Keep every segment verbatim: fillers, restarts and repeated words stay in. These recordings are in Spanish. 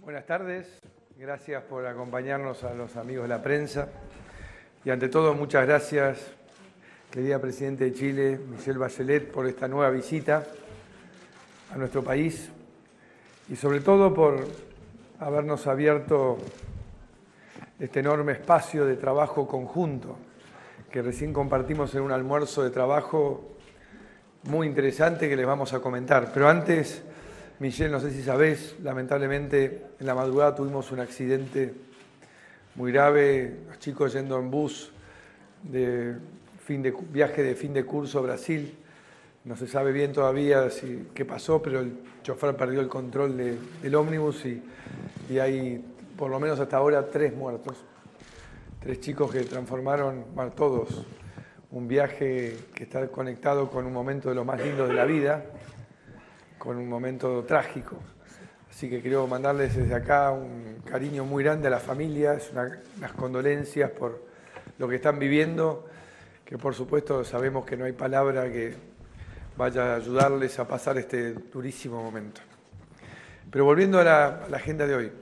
Buenas tardes, gracias por acompañarnos a los amigos de la prensa y ante todo muchas gracias, querida Presidenta de Chile, Michelle Bachelet, por esta nueva visita a nuestro país y sobre todo por habernos abierto este enorme espacio de trabajo conjunto que recién compartimos en un almuerzo de trabajo muy interesante que les vamos a comentar. Pero antes, Michelle, no sé si sabés, lamentablemente en la madrugada tuvimos un accidente muy grave, los chicos yendo en bus de fin de viaje de fin de curso a Brasil. No se sabe bien todavía si, qué pasó, pero el chofer perdió el control de, del ómnibus y, y hay por lo menos hasta ahora tres muertos. Tres chicos que transformaron, bueno, todos, un viaje que está conectado con un momento de lo más lindo de la vida, con un momento trágico. Así que quiero mandarles desde acá un cariño muy grande a las familias, una, unas condolencias por lo que están viviendo, que por supuesto sabemos que no hay palabra que vaya a ayudarles a pasar este durísimo momento. Pero volviendo a la, a la agenda de hoy,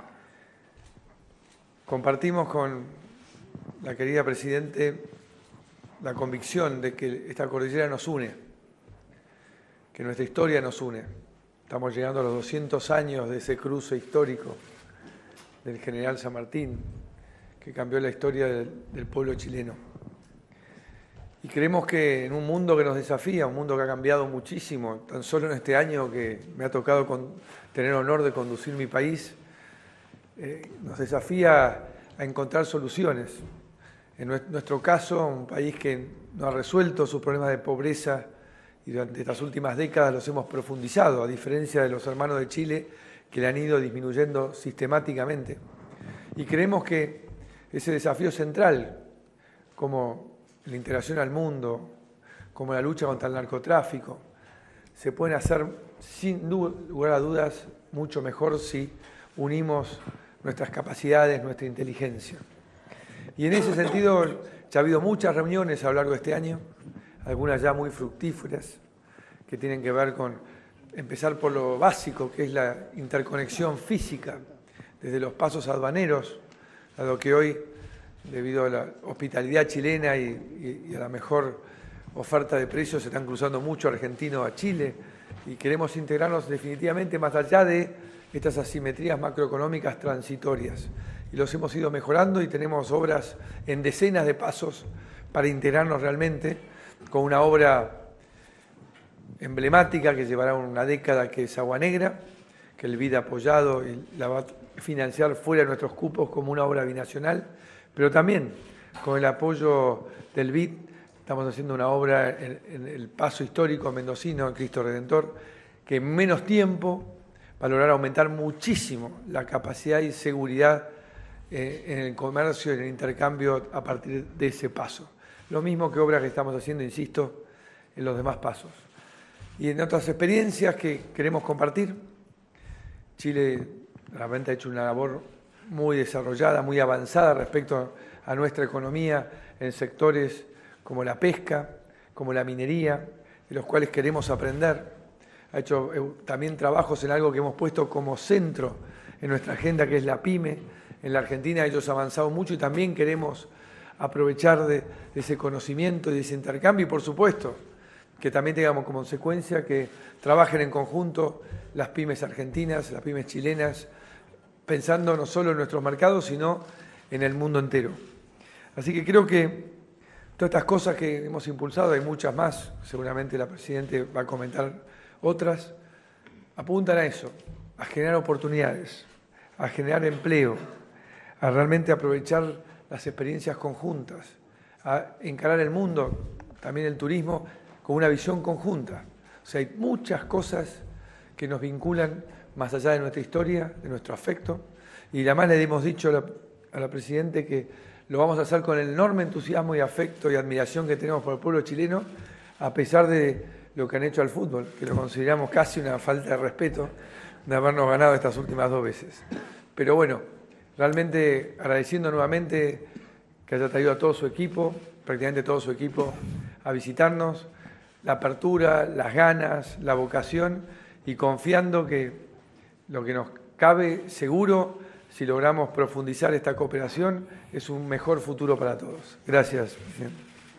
compartimos con la querida Presidente la convicción de que esta cordillera nos une, que nuestra historia nos une. Estamos llegando a los doscientos años de ese cruce histórico del general San Martín, que cambió la historia del, del pueblo chileno. Y creemos que en un mundo que nos desafía, un mundo que ha cambiado muchísimo, tan solo en este año que me ha tocado con, tener el honor de conducir mi país, eh, nos desafía a encontrar soluciones. En nuestro caso, un país que no ha resuelto sus problemas de pobreza y durante estas últimas décadas los hemos profundizado, a diferencia de los hermanos de Chile que le han ido disminuyendo sistemáticamente. Y creemos que ese desafío central, como la integración al mundo, como la lucha contra el narcotráfico, se pueden hacer sin lugar a dudas mucho mejor si unimos nuestras capacidades, nuestra inteligencia. Y en ese sentido ya ha habido muchas reuniones a lo largo de este año, algunas ya muy fructíferas, que tienen que ver con empezar por lo básico, que es la interconexión física, desde los pasos aduaneros, dado que hoy, debido a la hospitalidad chilena y, y, y a la mejor oferta de precios, se están cruzando mucho argentinos a Chile y queremos integrarnos definitivamente más allá de estas asimetrías macroeconómicas transitorias. Y los hemos ido mejorando y tenemos obras en decenas de pasos para integrarnos realmente, con una obra emblemática que llevará una década, que es Agua Negra, que el B I D ha apoyado y la va a financiar fuera de nuestros cupos como una obra binacional, pero también con el apoyo del B I D estamos haciendo una obra en, en el paso histórico mendocino, el Cristo Redentor, que en menos tiempo va a lograr aumentar muchísimo la capacidad y seguridad eh, en el comercio y en el intercambio a partir de ese paso. Lo mismo que obras que estamos haciendo, insisto, en los demás pasos. Y en otras experiencias que queremos compartir, Chile realmente ha hecho una labor muy desarrollada, muy avanzada respecto a nuestra economía en sectores como la pesca, como la minería, de los cuales queremos aprender. Ha hecho también trabajos en algo que hemos puesto como centro en nuestra agenda, que es la PYME. En la Argentina ellos han avanzado mucho y también queremos aprovechar de, de ese conocimiento y de ese intercambio y, por supuesto, que también tengamos como consecuencia que trabajen en conjunto las pymes argentinas, las pymes chilenas, pensando no solo en nuestros mercados, sino en el mundo entero. Así que creo que todas estas cosas que hemos impulsado, hay muchas más, seguramente la Presidenta va a comentar otras, apuntan a eso, a generar oportunidades, a generar empleo, a realmente aprovechar las experiencias conjuntas, a encarar el mundo, también el turismo, con una visión conjunta. O sea, hay muchas cosas que nos vinculan más allá de nuestra historia, de nuestro afecto, y además le hemos dicho a la, a la Presidenta que lo vamos a hacer con el enorme entusiasmo y afecto y admiración que tenemos por el pueblo chileno, a pesar de lo que han hecho al fútbol, que lo consideramos casi una falta de respeto de habernos ganado estas últimas dos veces. Pero bueno, realmente agradeciendo nuevamente que haya traído a todo su equipo, prácticamente todo su equipo, a visitarnos, la apertura, las ganas, la vocación y confiando que lo que nos cabe seguro, si logramos profundizar esta cooperación, es un mejor futuro para todos. Gracias, presidente.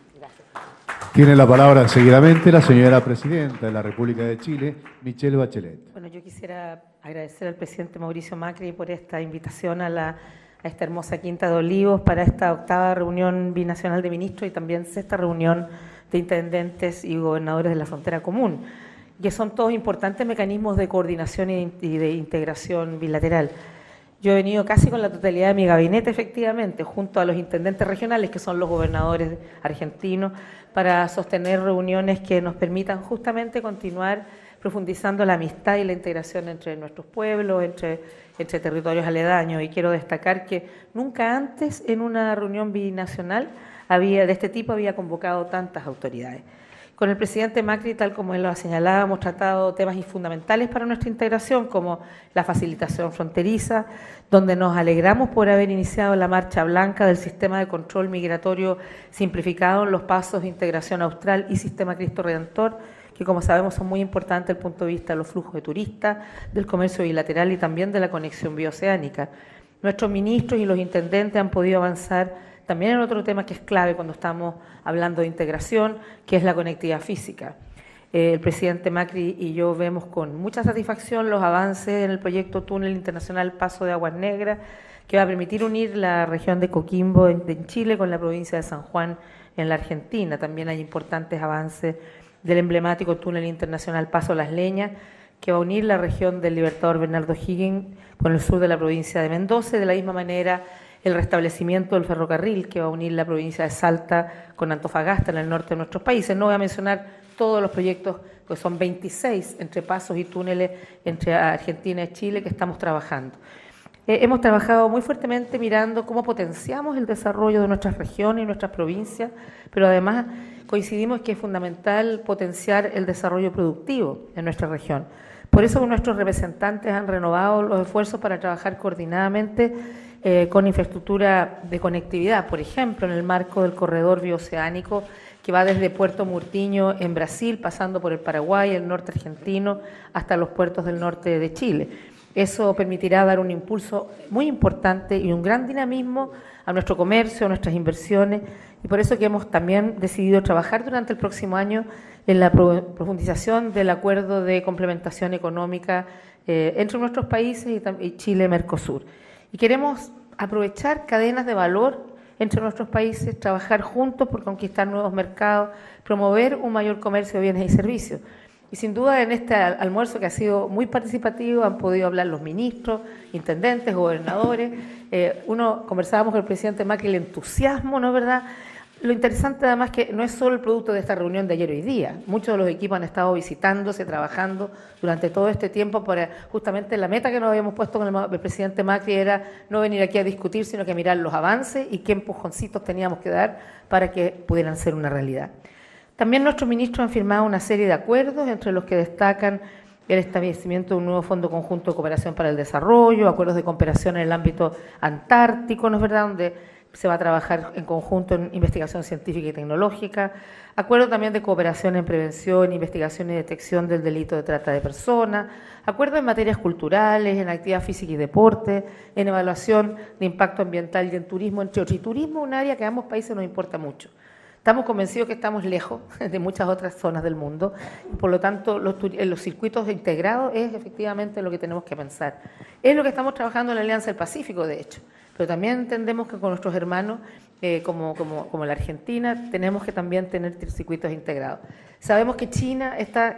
Tiene la palabra seguidamente la señora presidenta de la República de Chile, Michelle Bachelet. Bueno, yo quisiera agradecer al presidente Mauricio Macri por esta invitación a, la, a esta hermosa Quinta de Olivos para esta octava reunión binacional de ministros y también sexta reunión de intendentes y gobernadores de la frontera común, que son todos importantes mecanismos de coordinación y de integración bilateral. Yo he venido casi con la totalidad de mi gabinete, efectivamente, junto a los intendentes regionales, que son los gobernadores argentinos, para sostener reuniones que nos permitan justamente continuar profundizando la amistad y la integración entre nuestros pueblos, entre, entre territorios aledaños. Y quiero destacar que nunca antes en una reunión binacional había, de este tipo había convocado tantas autoridades. Con el presidente Macri, tal como él lo ha señalado, hemos tratado temas fundamentales para nuestra integración, como la facilitación fronteriza, donde nos alegramos por haber iniciado la marcha blanca del sistema de control migratorio simplificado en los pasos de integración austral y sistema Cristo Redentor, que como sabemos son muy importantes desde el punto de vista de los flujos de turistas, del comercio bilateral y también de la conexión bioceánica. Nuestros ministros y los intendentes han podido avanzar también en otro tema que es clave cuando estamos hablando de integración, que es la conectividad física. Eh, el presidente Macri y yo vemos con mucha satisfacción los avances en el proyecto Túnel Internacional Paso de Aguas Negras, que va a permitir unir la región de Coquimbo en, en Chile con la provincia de San Juan en la Argentina. También hay importantes avances del emblemático Túnel Internacional Paso Las Leñas, que va a unir la región del Libertador Bernardo O'Higgins con el sur de la provincia de Mendoza, de la misma manera el restablecimiento del ferrocarril que va a unir la provincia de Salta con Antofagasta en el norte de nuestros países. No voy a mencionar todos los proyectos, pues son veintiséis entre pasos y túneles entre Argentina y Chile que estamos trabajando. Eh, hemos trabajado muy fuertemente mirando cómo potenciamos el desarrollo de nuestras regiones y nuestras provincias, pero además coincidimos que es fundamental potenciar el desarrollo productivo en nuestra región. Por eso nuestros representantes han renovado los esfuerzos para trabajar coordinadamente eh, con infraestructura de conectividad, por ejemplo, en el marco del corredor bioceánico que va desde Puerto Murtiño en Brasil, pasando por el Paraguay, el norte argentino, hasta los puertos del norte de Chile. Eso permitirá dar un impulso muy importante y un gran dinamismo a nuestro comercio, a nuestras inversiones, y por eso que hemos también decidido trabajar durante el próximo año en la profundización del acuerdo de complementación económica eh, entre nuestros países y, y Chile-Mercosur. Y queremos aprovechar cadenas de valor entre nuestros países, trabajar juntos por conquistar nuevos mercados, promover un mayor comercio de bienes y servicios. Y sin duda en este almuerzo que ha sido muy participativo han podido hablar los ministros, intendentes, gobernadores. Eh, uno conversábamos con el presidente Macri el entusiasmo, ¿no es verdad? Lo interesante además que no es solo el producto de esta reunión de ayer hoy día. Muchos de los equipos han estado visitándose, trabajando durante todo este tiempo para justamente la meta que nos habíamos puesto con el, el presidente Macri era no venir aquí a discutir, sino que mirar los avances y qué empujoncitos teníamos que dar para que pudieran ser una realidad. También nuestros ministros han firmado una serie de acuerdos, entre los que destacan el establecimiento de un nuevo Fondo Conjunto de Cooperación para el Desarrollo, acuerdos de cooperación en el ámbito antártico, ¿no es verdad?, donde se va a trabajar en conjunto en investigación científica y tecnológica, acuerdo también de cooperación en prevención, investigación y detección del delito de trata de personas, acuerdo en materias culturales, en actividad física y deporte, en evaluación de impacto ambiental y en turismo, entre otros. Y turismo es un área que a ambos países nos importa mucho. Estamos convencidos que estamos lejos de muchas otras zonas del mundo y por lo tanto los, los circuitos integrados es efectivamente lo que tenemos que pensar. Es lo que estamos trabajando en la Alianza del Pacífico, de hecho, pero también entendemos que con nuestros hermanos eh, como, como, como la Argentina tenemos que también tener circuitos integrados. Sabemos que China está,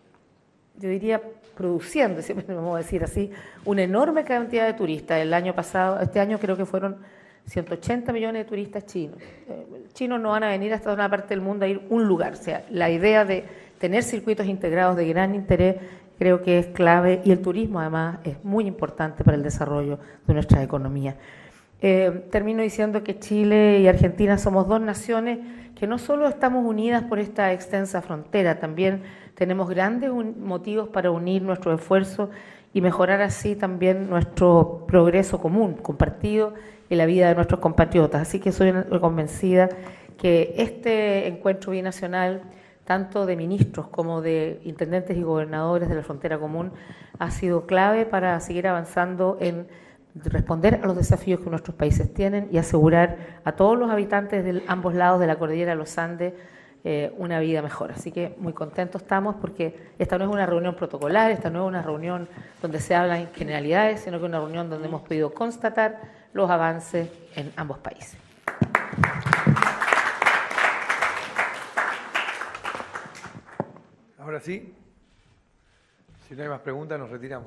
yo diría, produciendo, siempre vamos a decir así, una enorme cantidad de turistas. El año pasado, este año creo que fueron ciento ochenta millones de turistas chinos. Eh, chinos no van a venir hasta una parte del mundo a ir un lugar. O sea, la idea de tener circuitos integrados de gran interés creo que es clave y el turismo además es muy importante para el desarrollo de nuestra economía. Eh, termino diciendo que Chile y Argentina somos dos naciones que no solo estamos unidas por esta extensa frontera, también tenemos grandes motivos para unir nuestros esfuerzos y mejorar así también nuestro progreso común, compartido en la vida de nuestros compatriotas. Así que soy convencida que este encuentro binacional tanto de ministros como de intendentes y gobernadores de la frontera común, ha sido clave para seguir avanzando en responder a los desafíos que nuestros países tienen y asegurar a todos los habitantes de ambos lados de la cordillera de los Andes eh, una vida mejor. Así que muy contentos estamos porque esta no es una reunión protocolar, esta no es una reunión donde se hablan generalidades, sino que es una reunión donde hemos podido constatar los avances en ambos países. Ahora sí, si no hay más preguntas, nos retiramos.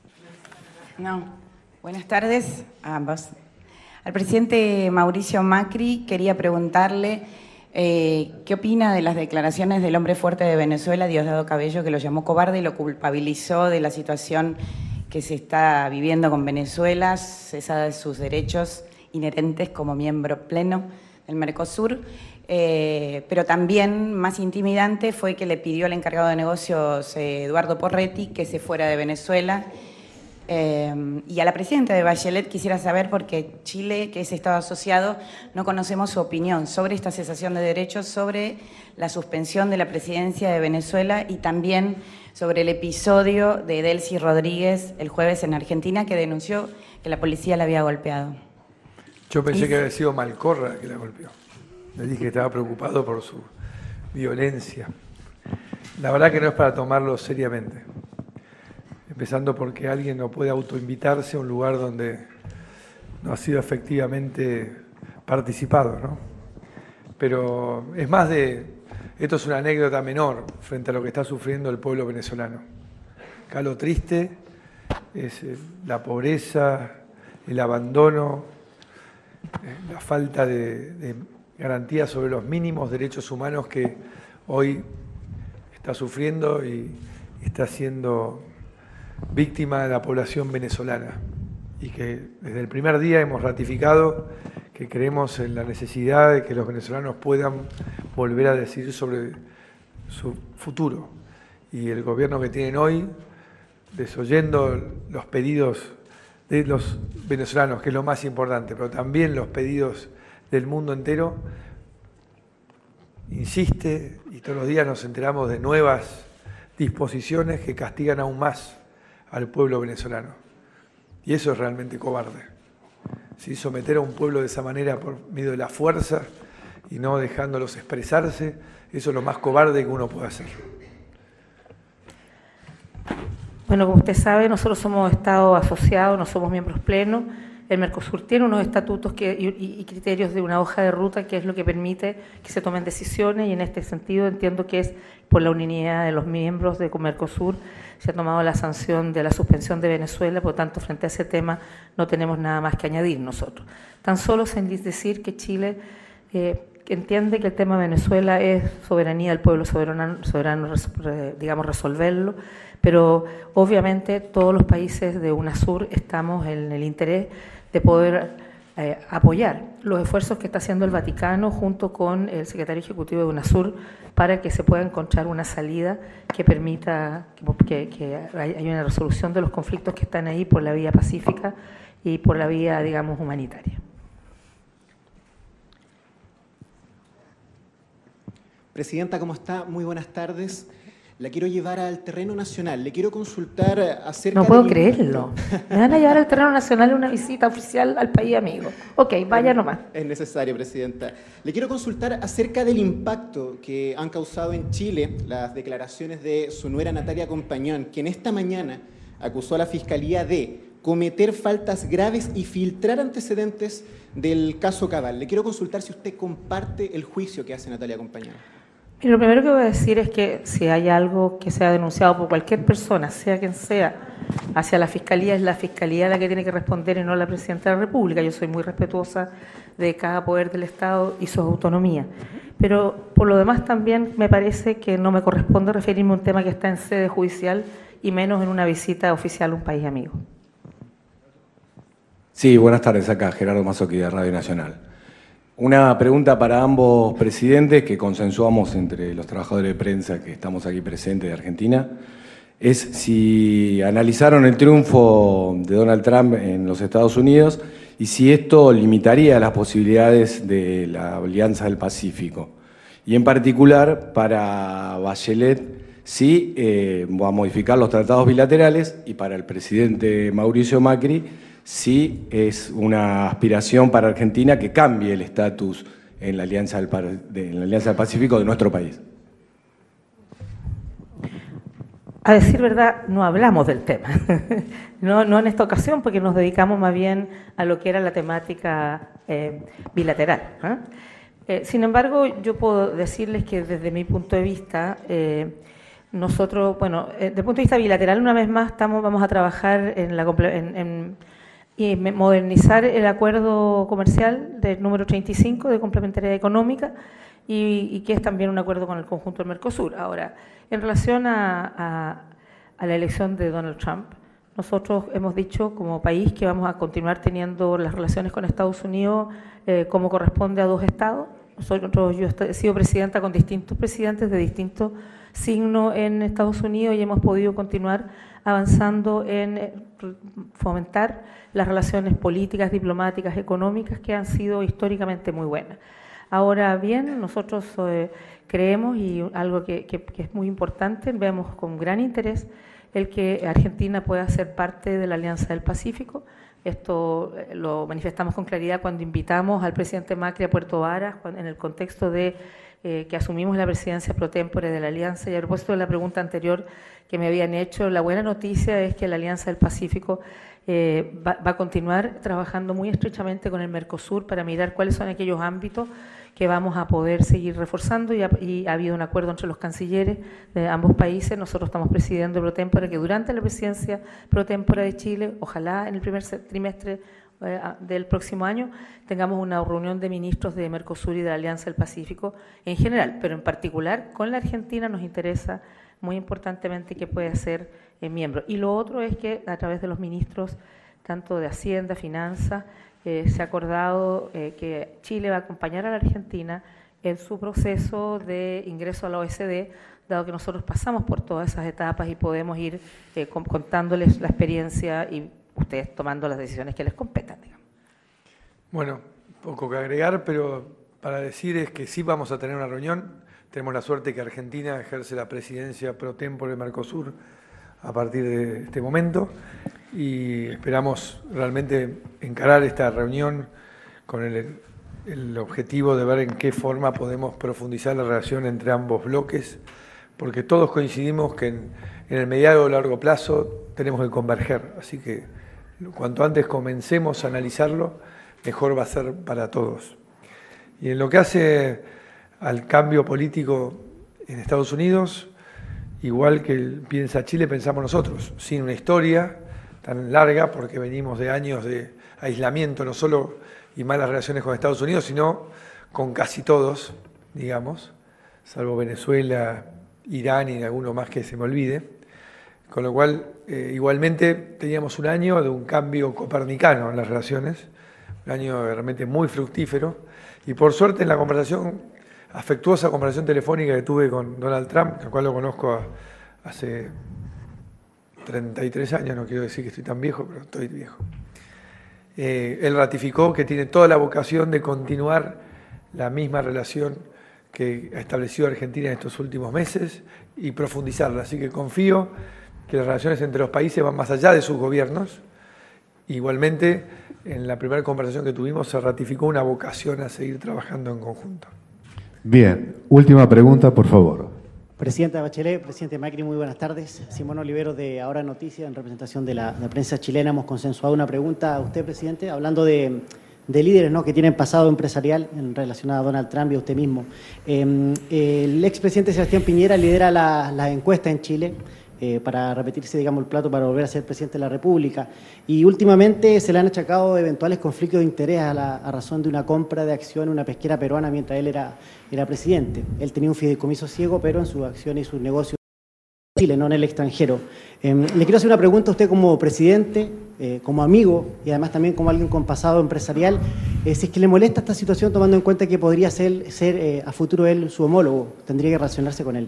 No. Buenas tardes a ambos. Al presidente Mauricio Macri quería preguntarle eh, qué opina de las declaraciones del hombre fuerte de Venezuela, Diosdado Cabello, que lo llamó cobarde y lo culpabilizó de la situación que se está viviendo con Venezuela, cesada de sus derechos inherentes como miembro pleno del Mercosur. Eh, pero también más intimidante fue que le pidió al encargado de negocios eh, Eduardo Porretti que se fuera de Venezuela. Eh, y a la presidenta de Bachelet quisiera saber, porque Chile, que es Estado asociado, no conocemos su opinión sobre esta cesación de derechos, sobre la suspensión de la presidencia de Venezuela y también sobre el episodio de Delcy Rodríguez el jueves en Argentina, que denunció que la policía la había golpeado. Yo pensé que había sido Malcorra que la golpeó. Le dije que estaba preocupado por su violencia. La verdad que no es para tomarlo seriamente. Empezando porque alguien no puede autoinvitarse a un lugar donde no ha sido efectivamente participado, ¿no? Pero es más de... Esto es una anécdota menor frente a lo que está sufriendo el pueblo venezolano. Acá lo triste es la pobreza, el abandono, la falta de, de garantía sobre los mínimos derechos humanos que hoy está sufriendo y está siendo víctima de la población venezolana, y que desde el primer día hemos ratificado que creemos en la necesidad de que los venezolanos puedan volver a decidir sobre su futuro. Y el gobierno que tienen hoy, desoyendo los pedidos de los venezolanos, que es lo más importante, pero también los pedidos del mundo entero, insiste, y todos los días nos enteramos de nuevas disposiciones que castigan aún más al pueblo venezolano. Y eso es realmente cobarde. ¿Sí? Someter a un pueblo de esa manera por medio de la fuerza y no dejándolos expresarse, eso es lo más cobarde que uno puede hacer. Bueno, como usted sabe, nosotros somos Estado asociado, no somos miembros plenos. El Mercosur tiene unos estatutos que, y, y criterios de una hoja de ruta, que es lo que permite que se tomen decisiones, y en este sentido entiendo que es por la unanimidad de los miembros de Mercosur se ha tomado la sanción de la suspensión de Venezuela. Por lo tanto, frente a ese tema no tenemos nada más que añadir nosotros. Tan solo sin decir que Chile eh, entiende que el tema de Venezuela es soberanía del pueblo soberano, soberano digamos, resolverlo, pero obviamente todos los países de UNASUR estamos en el interés de poder eh, apoyar los esfuerzos que está haciendo el Vaticano junto con el secretario ejecutivo de UNASUR para que se pueda encontrar una salida que permita que, que haya una resolución de los conflictos que están ahí por la vía pacífica y por la vía, digamos, humanitaria. Presidenta, ¿cómo está? Muy buenas tardes. La quiero llevar al terreno nacional. Le quiero consultar acerca No puedo del... creerlo. Me van a llevar al terreno nacional en una visita oficial al país amigo. Ok, vaya nomás. Es necesario, Presidenta. Le quiero consultar acerca del impacto que han causado en Chile las declaraciones de su nuera Natalia Compañón, quien esta mañana acusó a la Fiscalía de cometer faltas graves y filtrar antecedentes del caso Cabal. Le quiero consultar si usted comparte el juicio que hace Natalia Compañón. Y lo primero que voy a decir es que si hay algo que sea denunciado por cualquier persona, sea quien sea, hacia la Fiscalía, es la Fiscalía la que tiene que responder y no la Presidenta de la República. Yo soy muy respetuosa de cada poder del Estado y su autonomía. Pero por lo demás también me parece que no me corresponde referirme a un tema que está en sede judicial y menos en una visita oficial a un país amigo. Sí, buenas tardes, acá Gerardo Mazzocchi de Radio Nacional. Una pregunta para ambos presidentes que consensuamos entre los trabajadores de prensa que estamos aquí presentes de Argentina, es si analizaron el triunfo de Donald Trump en los Estados Unidos y si esto limitaría las posibilidades de la Alianza del Pacífico. Y en particular para Bachelet, si eh, va a modificar los tratados bilaterales, y para el presidente Mauricio Macri, si es una aspiración para Argentina que cambie el estatus en la Alianza del, de, en la Alianza del Pacífico de nuestro país. A decir verdad, no hablamos del tema, no, no en esta ocasión, porque nos dedicamos más bien a lo que era la temática eh, bilateral. ¿eh? Eh, sin embargo, yo puedo decirles que desde mi punto de vista, eh, nosotros, bueno, eh, desde el punto de vista bilateral, una vez más estamos, vamos a trabajar en, la, en, en y modernizar el acuerdo comercial del número treinta y cinco de complementariedad económica, y, y que es también un acuerdo con el conjunto del Mercosur. Ahora, en relación a, a, a la elección de Donald Trump, nosotros hemos dicho como país que vamos a continuar teniendo las relaciones con Estados Unidos eh, como corresponde a dos estados. Nosotros, yo he sido presidenta con distintos presidentes de distintos signos en Estados Unidos y hemos podido continuar avanzando en fomentar las relaciones políticas, diplomáticas, económicas, que han sido históricamente muy buenas. Ahora bien, nosotros eh, creemos, y algo que, que, que es muy importante, vemos con gran interés el que Argentina pueda ser parte de la Alianza del Pacífico. Esto lo manifestamos con claridad cuando invitamos al presidente Macri a Puerto Varas, en el contexto de eh, que asumimos la presidencia pro tempore de la Alianza. Y a propósito de la pregunta anterior que me habían hecho, la buena noticia es que la Alianza del Pacífico eh, va, va a continuar trabajando muy estrechamente con el Mercosur para mirar cuáles son aquellos ámbitos que vamos a poder seguir reforzando, y ha, y ha habido un acuerdo entre los cancilleres de ambos países. Nosotros estamos presidiendo pro tempore, que durante la presidencia pro tempore de Chile, ojalá en el primer trimestre eh, del próximo año, tengamos una reunión de ministros de Mercosur y de la Alianza del Pacífico en general, pero en particular con la Argentina nos interesa muy importantemente que pueda ser eh, miembro. Y lo otro es que a través de los ministros, tanto de Hacienda, Finanzas, Eh, se ha acordado eh, que Chile va a acompañar a la Argentina en su proceso de ingreso a la O E C D, dado que nosotros pasamos por todas esas etapas y podemos ir eh, contándoles la experiencia y ustedes tomando las decisiones que les competan, digamos. Bueno, poco que agregar, pero para decir es que sí vamos a tener una reunión. Tenemos la suerte que Argentina ejerce la presidencia pro tempore de Mercosur a partir de este momento, y esperamos realmente encarar esta reunión con el, el objetivo de ver en qué forma podemos profundizar la relación entre ambos bloques, porque todos coincidimos que en, en el mediano o largo plazo tenemos que converger, así que cuanto antes comencemos a analizarlo, mejor va a ser para todos. Y en lo que hace al cambio político en Estados Unidos, igual que piensa Chile, pensamos nosotros, sin una historia tan larga, porque venimos de años de aislamiento, no solo y malas relaciones con Estados Unidos, sino con casi todos, digamos, salvo Venezuela, Irán y alguno más que se me olvide. Con lo cual, eh, igualmente teníamos un año de un cambio copernicano en las relaciones, un año realmente muy fructífero, y por suerte en la conversación afectuosa conversación telefónica que tuve con Donald Trump, al cual lo conozco hace treinta y tres años, no quiero decir que estoy tan viejo, pero estoy viejo. Eh, él ratificó que tiene toda la vocación de continuar la misma relación que ha establecido Argentina en estos últimos meses y profundizarla. Así que confío que las relaciones entre los países van más allá de sus gobiernos. Igualmente, en la primera conversación que tuvimos se ratificó una vocación a seguir trabajando en conjunto. Bien, última pregunta, por favor. Presidenta Bachelet, presidente Macri, muy buenas tardes. Simón Olivero de Ahora Noticias, en representación de la, de la prensa chilena. Hemos consensuado una pregunta a usted, presidente, hablando de, de líderes, ¿no?, que tienen pasado empresarial en relación a Donald Trump y a usted mismo. Eh, el expresidente Sebastián Piñera lidera la, la encuesta en Chile eh, para repetirse, digamos, el plato para volver a ser presidente de la República. Y últimamente se le han achacado eventuales conflictos de interés a, la, a razón de una compra de acción en una pesquera peruana mientras él era, era presidente. Él tenía un fideicomiso ciego, pero en sus acciones y sus negocios en Chile, no en el extranjero. Eh, le quiero hacer una pregunta a usted como presidente, eh, como amigo y además también como alguien con pasado empresarial, eh, si es que le molesta esta situación, tomando en cuenta que podría ser, ser eh, a futuro él su homólogo, tendría que relacionarse con él.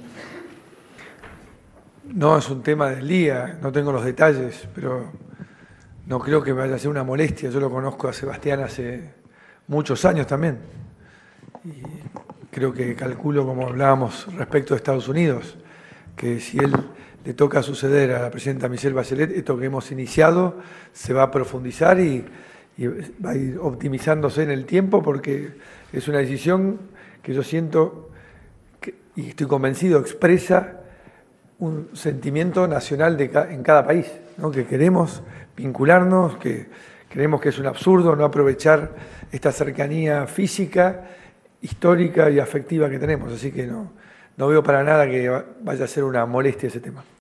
No es un tema del día, no tengo los detalles, pero no creo que vaya a ser una molestia. Yo lo conozco a Sebastián hace muchos años también. Y creo que calculo, como hablábamos respecto de Estados Unidos, que si él le toca suceder a la presidenta Michelle Bachelet, esto que hemos iniciado se va a profundizar y, y va a ir optimizándose en el tiempo, porque es una decisión que yo siento, que, y estoy convencido, expresa un sentimiento nacional de ca en cada país, ¿no? Que queremos vincularnos, que creemos que es un absurdo no aprovechar esta cercanía física, histórica y afectiva que tenemos. Así que no, no veo para nada que vaya a ser una molestia ese tema.